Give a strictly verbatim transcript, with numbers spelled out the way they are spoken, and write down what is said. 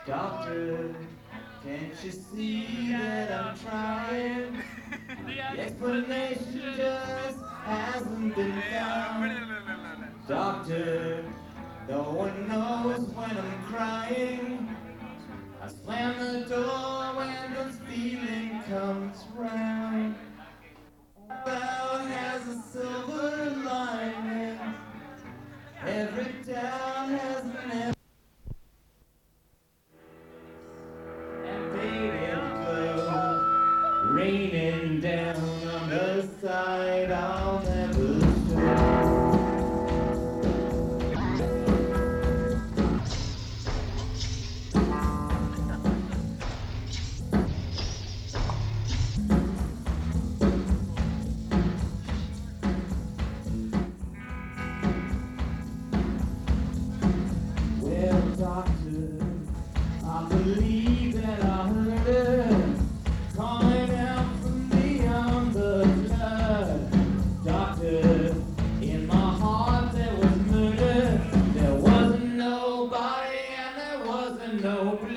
Doctor, can't you see that I'm trying? The explanation just hasn't been found. Doctor, no one knows when I'm crying. I slam the door when this feeling comes round. Cloud has a silver lining. Every town has an empty. And faded clothes raining down on the side I'll never show. Well, doctor, I believe that I heard her calling out from beyond the flood. Doctor, in my heart there was murder. There wasn't nobody and there wasn't no blood.